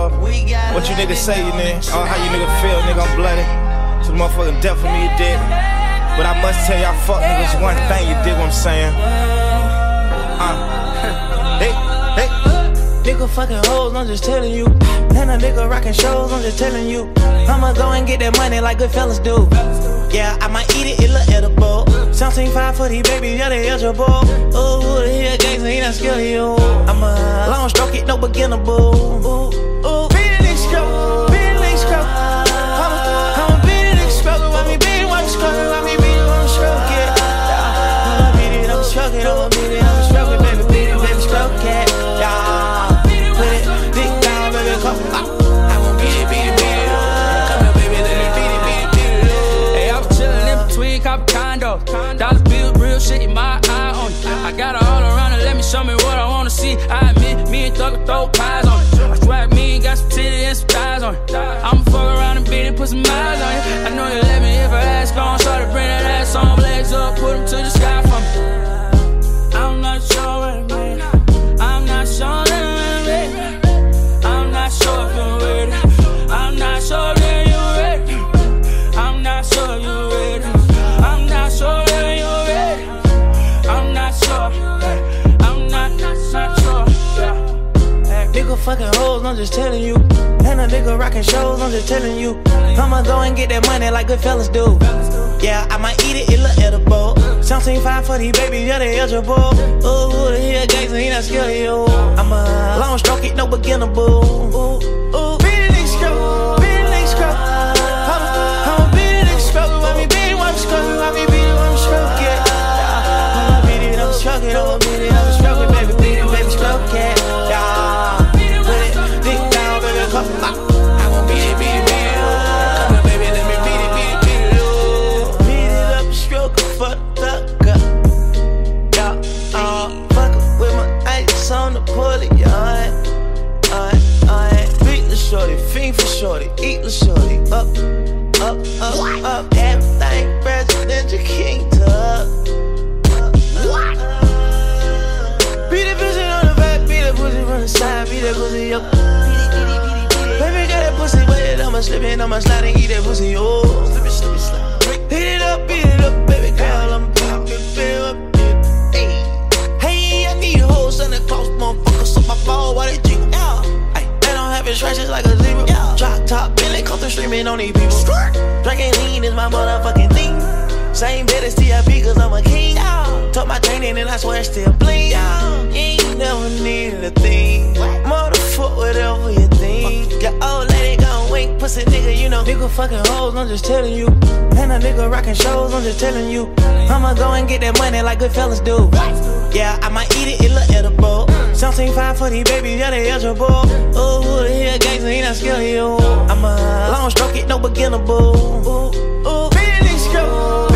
what you niggas say, nigga, or how you niggas feel, nigga, I'm bloody. To the motherfucking death of me, you did. But I must tell y'all fuck niggas one thing, you dig what I'm saying? Hey. Nigga fucking hoes, I'm just telling you. And a nigga rockin' shows, I'm just telling you. I'ma go and get that money like good fellas do. Yeah, I might eat it look edible. Something 5 for these babies, yeah, they eligible. Ooh, who the hell gangsta, he not scared of you. I'm a long stroke it, no beginnable. Ooh, big stroke, big stroke. I'm a big stroke, want me big one stroke, want me big one stroke, yeah. I'ma beat it, I'ma stroke it, I'ma beat it, I'ma stroke it, baby, beat it, baby, stroke it, yeah. Put it, dick down, baby, come on. I won't beat it, beat it, beat it. Come here, baby, let me beat it, beat it, beat it. Hey, I was chillin' in between copper condos. Dollar bill, real shit, in my eye on it. I got her all around and let me show me what I wanna see. I admit, me and Thug throw pies on it. I swear me got some titties and some thighs on it. I'ma fuck around and beat it, put some eyes on it. I know you let me if I ask, gon' start to bring that ass on. Legs up, put them to the sky for me. I'm not sure what it mean. I'm not sure that I'm ready. I'm not sure if you're ready. I'm not sure that you're ready. I'm not sure you're ready. I'm not sure that you're ready. I'm not sure. I'm not sure. Nigga fucking hoes, I'm just telling you. And a nigga rockin' shows, I'm just telling you. I'ma go and get that money like good fellas do. Yeah, I might eat it look edible. Something 5 for these babies, yeah, they eligible. Ooh, who the hell gangsta, he not scared of you. I'm a long stroke it, no beginnable. Ooh, big stroke, big stroke. I'm a big stroke, want me big one stroke, want me big one stroke, yeah. I'ma beat it, I'ma stroke it, I'ma beat it, I'ma stroke it, baby, beat it, baby, stroke it, yeah. Put it, dick down, baby, come on. I won't beat it, beat it, beat it. Come on, baby, let me beat it, beat it, beat it. Beat it up, stroke it, fuck the cup. Yeah, fuck it with my ice on the pulley, yeah. Beat the shorty, fiend for shorty, eat the shorty. Up, everything presidential king tub. Beat the pussy on the back, beat the pussy from the side, beat that pussy up. Baby got that pussy wet, I'ma slip it, I'ma slide and eat that pussy, oh. Slip. Hit it up, baby girl, I'ma beat it up. Hey, I need a whole Santa Claus, motherfucker, so my ball while they jiggle. They don't have scratches like a zebra. Drop top, Billy, come through streaming on these people. Drinking lean is my motherfucking thing. Same bed as TIP, cause I'm a king. Tuck my chain in and I swear I still bling. You ain't never needed a thing. Motherfuck whatever you think. Your old lady gon' wink, pussy nigga, you know. Nigga fucking hoes, I'm just telling you. And a nigga rockin' shows, I'm just telling you. I'ma go and get that money like good fellas do. Yeah, I might eat it look edible. Something 5 for these babies, yeah, they eligible. Ooh, who the hell gangsta, he not scared of you. I'm a long stroke it, no beginnable. Ooh, big stroke.